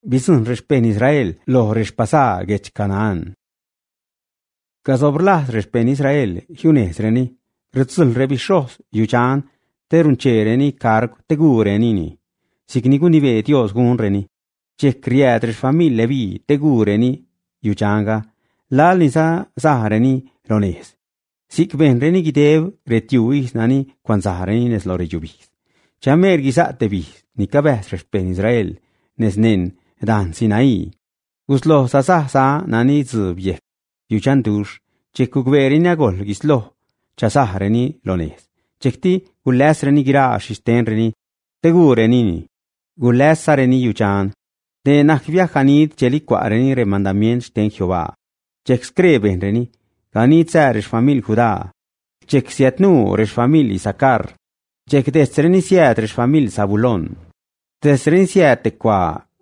Bizun reshpen Israel lo reshpasa gech Canaan. Gazoblas reshpen Israel hiunesreni, rëtsul rebishos yuchan, terunchereni carg tegurenini. Signigundive Dios gunreni, chek riedresh famille vi tegureni yuchanga, lalnisa zahareni lones. Sik benreni gidev retiuis nani kwanzahareni nes lo rejubis. Chamer gisate bis, ni kabes reshpen Israel, nes nen dan Sinai. Guslo sa nani zubye, yuchantush, chekukverin agol gislo, chasahareni lones. Chekti gulesreni girashistenreni, tegurenini, gulesareni yuchan. De nakviajanit chelikwareni remandamient sten Jehová. Chek skrebenreni, ganit seresh famil Judá. Chek siatnu resh famil Isakar. Chek desreni siatresh famil Zabulón. Desreni siate qua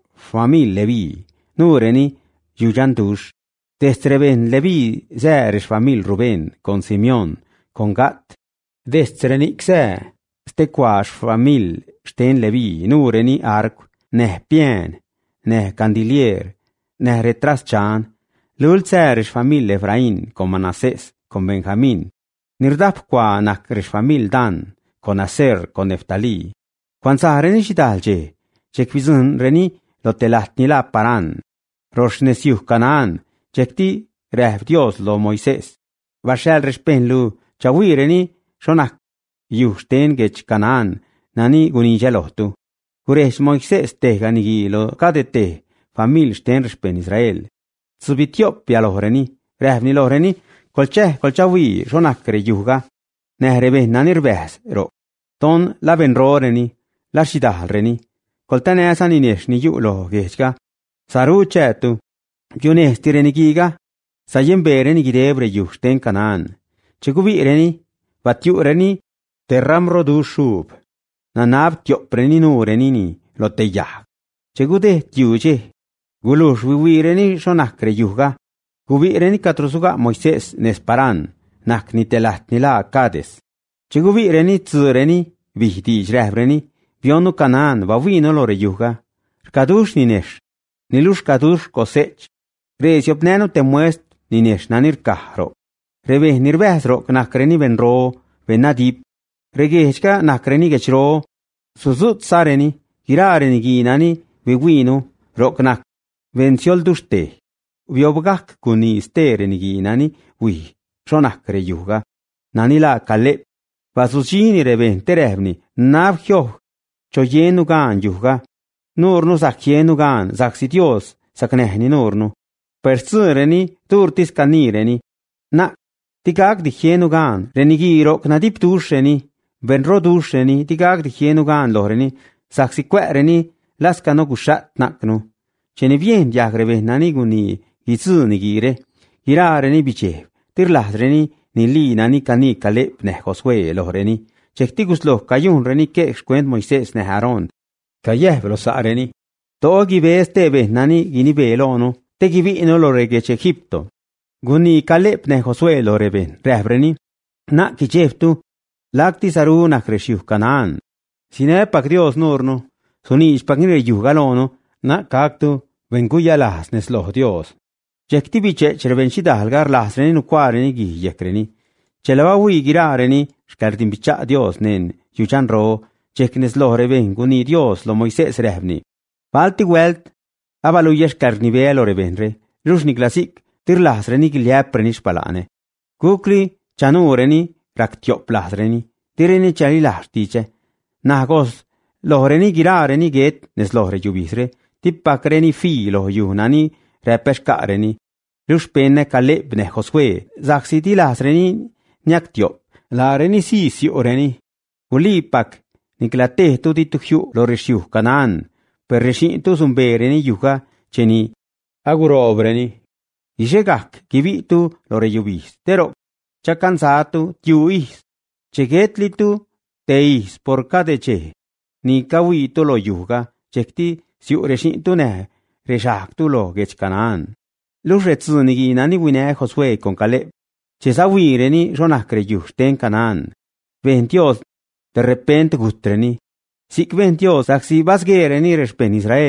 famil Leví. Nureni yujantush. Destreben Leví seresh famil Rubén, con Simeón, con Gat. Destreni xe, ste quash famil sten Leví. Nureni arc, neh pien. Neh candilier, neh retras chan, lul seresh famil Efraín, con Manasés, con Benjamín, nirdap qua nak resh famil Dan, con Aser, con Neftalí. Kwanzareni shidalje, chekvizun reni lotelat nila paran, roshnesyuh Canaan, chekti rehv Dios lo Moisés. Vashel reshpen lu, chawireni shonak, yuhsten gech Canaan, nani gunijelohtu. Kuresh Moisés teganigi lo kadete famil sten reshpen Israel. Subitiopia lohreni, rehvni lohreni, kolchawi shonakre yuga. Nehreben nanirves ro. Ton la venroreni, la shidalreni. Koltanesan inesh ni yu lo gechga. Saru chetu, yunestireni giga. Sayembereni gidebre yuh sten Canaan. Chegubireni, batiureni, terramro du shub. Nanab tiopreni nurenini lo teyah. Chegude tiuje. Gulush vivireni shonakre yuga. Gubireni katrusuga Moisés nesparan. Nakni telat nila Cades. Chegubireni tzureni. Vihdi jrehreni. Vionu Canaan vavino lo reyuga. Kadush ninesh. Nilush kadush kosech. Resiopneno temuest ninesh nanir kahro. Rebe nirbezro knakreni venro venadip. Regechka nakreni gechro, suzut sareni, girareni ginani, viwinu, roknak, venciol duste. Viobgak kuni stereni ginani, wi, shonakre yuga. Nanila kalep, vasuchini reben terevni, navhyoh, choyenu gan yuga. Nurnu zakjenu gan, zaksitios, saknehni nurnu. Persureni, turtis kanireni. Na, tigak dijenu gan, renigiro knadip tusheni. Venro dusheni, tigag dihienu gan lohreni, saxikwereni, laskano gushat naknu. Chene bien yagrebe naniguni, gizuni gire, girareni bichev, tirladreni, ni li nani kani kalep neh Josué lohreni, chektigus lo kayun reni kek kwent Moisés neh Aaron, kayev lo sareni. Togi bestebe nani gini belono, tegivino lo regech Egipto. Guni kalep neh Josué lo reben, rehreni, na kicheftu, Lacti saru nakreshiu Canaan. Sinepak Dios nurno, sunish pagnire yuhgalono, na kaktu, venguya las neslo Dios. Chekti bichech rebenshidalgar lasreni nukwareni gi yekreni. Chelawawi girareni, shkartin bicha Dios nen, yuchan ro, chek neslo rebenguni Dios lo Moisés rehvni. Balti welt, abaluyesh karnivelo rebenre, rushni klasik, tirlasreni giliaprenish palane. Kukli, chanureni, raktiop lasreni, tireni chali lastiche. Nagos, lohreni girareni get, nes lohre jubisre, tippakreni fi lo yunani, repeshkareni. Rushpenne kalebne Josué, zaksiti lasreni, nyaktiop, lareni si sioreni. Ulipak, niklate tutituhyu lo reshiu Canaan, per reshintu zumbereni yuga, cheni, agurobreni. Ishegak, kivitu lo rejubis, tero, chakanzatu tiuis, chegetlitu teis por kadeche, ni kawito lo yuga, chekti siureshintu ne, reshaktu lo gech Canaan. Lus retzunigi nani wine Josué con Caleb, chesawireni ronakre yushten Canaan. Ven Dios, de repente gutreni, sik ven Dios aksi basgereni respen Israel,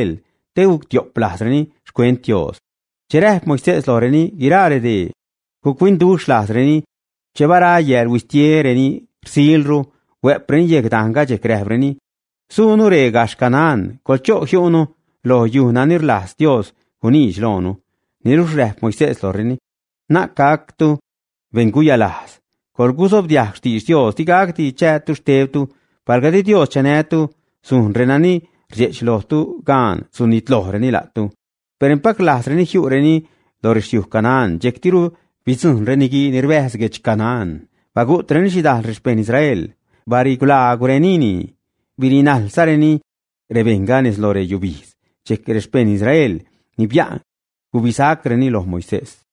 teu tiop lasreni xcuent Dios. Cherep Moisés loreni girare de cucuindux lasreni chevara yer wistiereni rsilru wepreni yegdanga jecrebreni sunu re gash Canaan colcho hiunu lo yunanir las Dios hunij lonu nirux rep Moisés loreni na cactu venguya las col gusob diag stis Dios tigag di chetu stebtu parga di Dios chanetu sun renani rjech lotu gan sunit lohreni latu per empak lasreni hiureni lorishiu Canaan jektiru bizun renigi nirbesgech Canaan bagut reni shidal rispen Israel barigula gurenini virinal sareni revenganes lore yubiz chek rispen Israel ni bia kubisak reni los Moisés